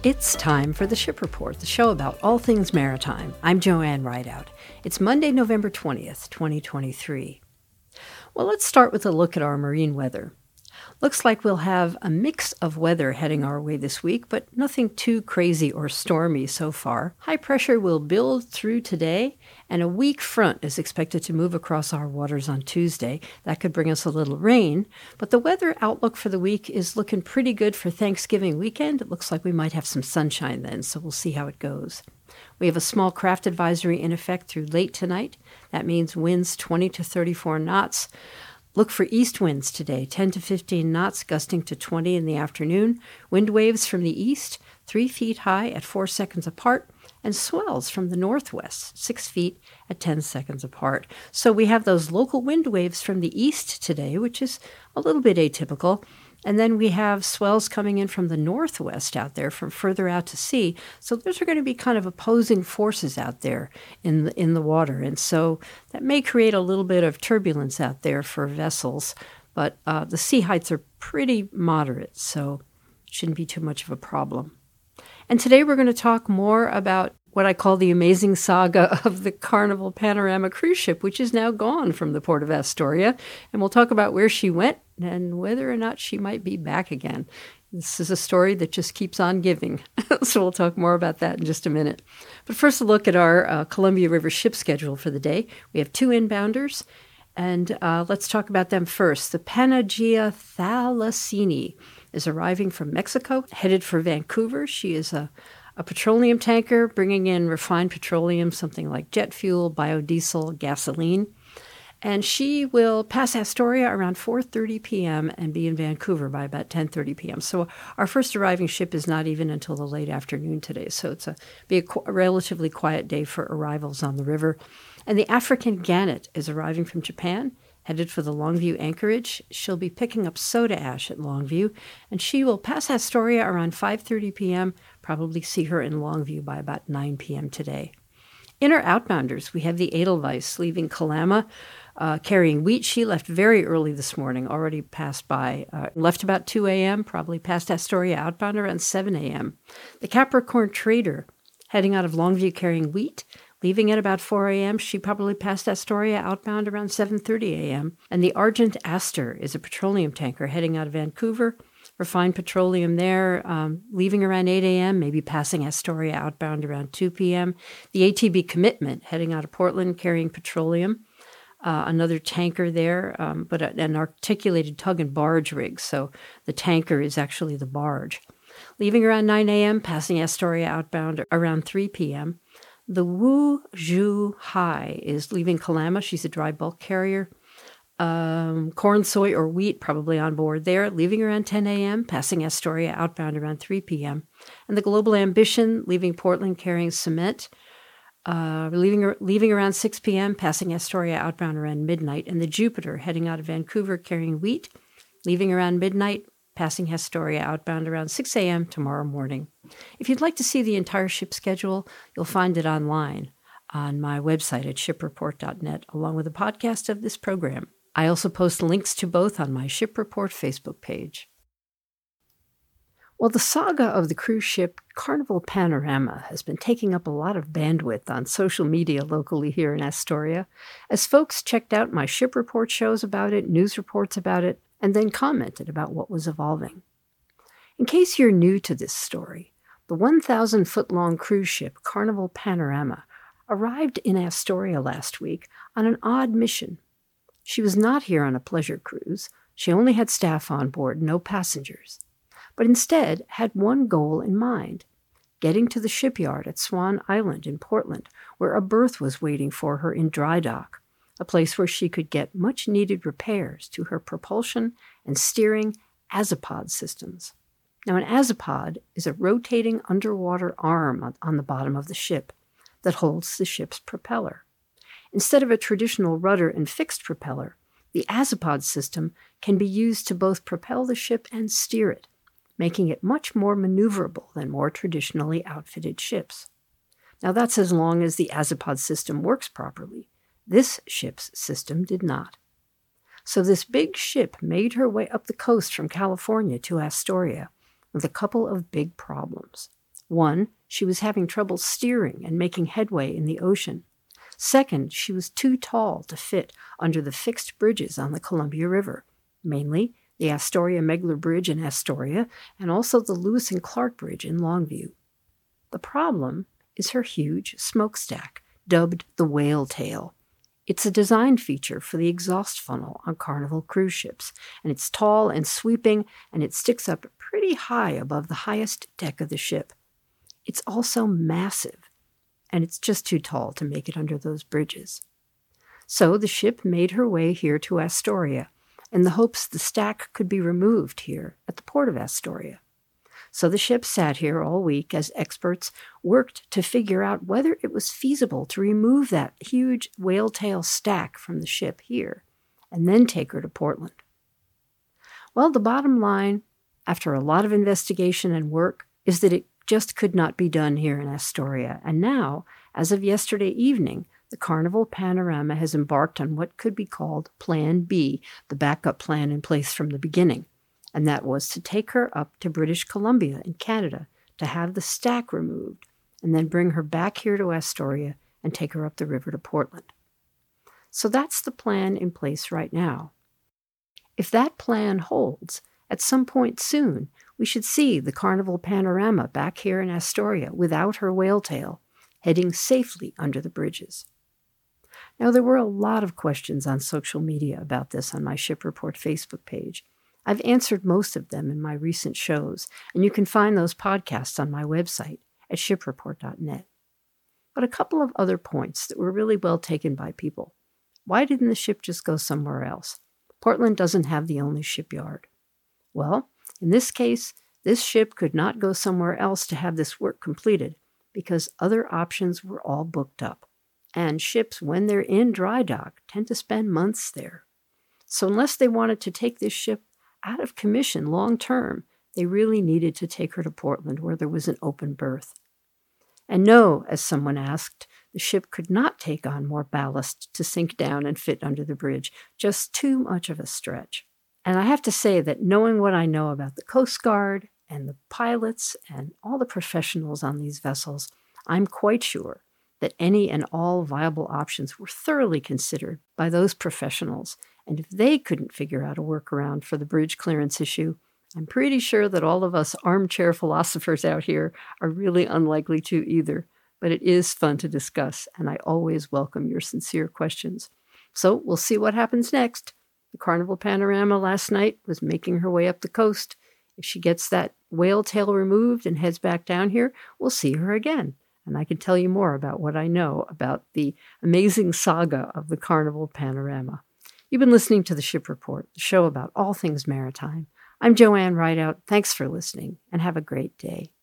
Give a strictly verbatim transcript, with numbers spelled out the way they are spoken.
It's time for the Ship Report, the show about all things maritime. I'm Joanne Rideout. It's Monday, November twentieth, twenty twenty-three. Well, let's start with a look at our marine weather. Looks like we'll have a mix of weather heading our way this week, but nothing too crazy or stormy so far. High pressure will build through today, and a weak front is expected to move across our waters on Tuesday. That could bring us a little rain, but the weather outlook for the week is looking pretty good for Thanksgiving weekend. It looks like we might have some sunshine then, so we'll see how it goes. We have a small craft advisory in effect through late tonight. That means winds twenty to thirty-four knots. Look for east winds today, ten to fifteen knots, gusting to twenty in the afternoon. Wind waves from the east, three feet high at four seconds apart, and swells from the northwest, six feet at ten seconds apart. So we have those local wind waves from the east today, which is a little bit atypical. And then we have swells coming in from the northwest out there, from further out to sea. So those are going to be kind of opposing forces out there in the, in the water. And so that may create a little bit of turbulence out there for vessels. But uh, the sea heights are pretty moderate, so it shouldn't be too much of a problem. And today we're going to talk more about what I call the amazing saga of the Carnival Panorama cruise ship, which is now gone from the port of Astoria. And we'll talk about where she went and whether or not she might be back again. This is a story that just keeps on giving. So we'll talk more about that in just a minute. But first, a look at our uh, Columbia River ship schedule for the day. We have two inbounders, and uh, let's talk about them first. The Panagia Thalassini is arriving from Mexico, headed for Vancouver. She is a A petroleum tanker bringing in refined petroleum, something like jet fuel, biodiesel, gasoline. And she will pass Astoria around four thirty p.m. and be in Vancouver by about ten thirty p.m. So our first arriving ship is not even until the late afternoon today. So it's a be a, qu- a relatively quiet day for arrivals on the river. And the African Gannet is arriving from Japan, headed for the Longview anchorage. She'll be picking up soda ash at Longview, and she will pass Astoria around five thirty p.m., probably see her in Longview by about nine p.m. today. In our outbounders, we have the Edelweiss leaving Kalama, uh, carrying wheat. She left very early this morning, already passed by, uh, left about two a.m., probably passed Astoria outbound around seven a.m. The Capricorn Trader, heading out of Longview carrying wheat, leaving at about four a.m., she probably passed Astoria outbound around seven thirty a.m. And the Argent Astor is a petroleum tanker heading out of Vancouver, refined petroleum there, um, leaving around eight a.m., maybe passing Astoria outbound around two p.m. The A T B Commitment heading out of Portland carrying petroleum, uh, another tanker there, um, but a, an articulated tug and barge rig, so the tanker is actually the barge. Leaving around nine a.m., passing Astoria outbound around three p.m. The Wu Zhu Hai is leaving Kalama. She's a dry bulk carrier. Um, corn, soy, or wheat probably on board there, leaving around ten a.m., passing Astoria outbound around three p.m. And the Global Ambition leaving Portland carrying cement, uh, leaving, leaving around six p.m., passing Astoria outbound around midnight. And the Jupiter heading out of Vancouver carrying wheat, leaving around midnight, passing Astoria outbound around six a.m. tomorrow morning. If you'd like to see the entire ship schedule, you'll find it online on my website at ship report dot net, along with a podcast of this program. I also post links to both on my Ship Report Facebook page. Well, the saga of the cruise ship Carnival Panorama has been taking up a lot of bandwidth on social media locally here in Astoria, as folks checked out my Ship Report shows about it, news reports about it, and then commented about what was evolving. In case you're new to this story, the one thousand foot long cruise ship Carnival Panorama arrived in Astoria last week on an odd mission. She was not here on a pleasure cruise. She only had staff on board, no passengers, but instead had one goal in mind: getting to the shipyard at Swan Island in Portland, where a berth was waiting for her in dry dock, a place where she could get much-needed repairs to her propulsion and steering azipod systems. Now, an azipod is a rotating underwater arm on, on the bottom of the ship that holds the ship's propeller. Instead of a traditional rudder and fixed propeller, the azipod system can be used to both propel the ship and steer it, making it much more maneuverable than more traditionally outfitted ships. Now, that's as long as the azipod system works properly. This ship's system did not. So this big ship made her way up the coast from California to Astoria with a couple of big problems. One, she was having trouble steering and making headway in the ocean. Second, she was too tall to fit under the fixed bridges on the Columbia River, mainly the Astoria-Megler Bridge in Astoria and also the Lewis and Clark Bridge in Longview. The problem is her huge smokestack, dubbed the whale tail. It's a design feature for the exhaust funnel on Carnival cruise ships, and it's tall and sweeping, and it sticks up pretty high above the highest deck of the ship. It's also massive, and it's just too tall to make it under those bridges. So the ship made her way here to Astoria, in the hopes the stack could be removed here at the port of Astoria. So the ship sat here all week as experts worked to figure out whether it was feasible to remove that huge whale tail stack from the ship here and then take her to Portland. Well, the bottom line, after a lot of investigation and work, is that it just could not be done here in Astoria. And now, as of yesterday evening, the Carnival Panorama has embarked on what could be called Plan B, the backup plan in place from the beginning. And that was to take her up to British Columbia in Canada to have the stack removed, and then bring her back here to Astoria and take her up the river to Portland. So that's the plan in place right now. If that plan holds, at some point soon, we should see the Carnival Panorama back here in Astoria without her whale tail, heading safely under the bridges. Now, there were a lot of questions on social media about this on my Ship Report Facebook page. I've answered most of them in my recent shows, and you can find those podcasts on my website at ship report dot net. But a couple of other points that were really well taken by people. Why didn't the ship just go somewhere else? Portland doesn't have the only shipyard. Well, in this case, this ship could not go somewhere else to have this work completed because other options were all booked up. And ships, when they're in dry dock, tend to spend months there. So unless they wanted to take this ship out of commission long term, they really needed to take her to Portland where there was an open berth. And no, as someone asked, the ship could not take on more ballast to sink down and fit under the bridge, just too much of a stretch. And I have to say that knowing what I know about the Coast Guard and the pilots and all the professionals on these vessels, I'm quite sure that any and all viable options were thoroughly considered by those professionals. And if they couldn't figure out a workaround for the bridge clearance issue, I'm pretty sure that all of us armchair philosophers out here are really unlikely to either. But it is fun to discuss, and I always welcome your sincere questions. So we'll see what happens next. The Carnival Panorama last night was making her way up the coast. If she gets that whale tail removed and heads back down here, we'll see her again. And I can tell you more about what I know about the amazing saga of the Carnival Panorama. You've been listening to The Ship Report, the show about all things maritime. I'm Joanne Rideout. Thanks for listening, and have a great day.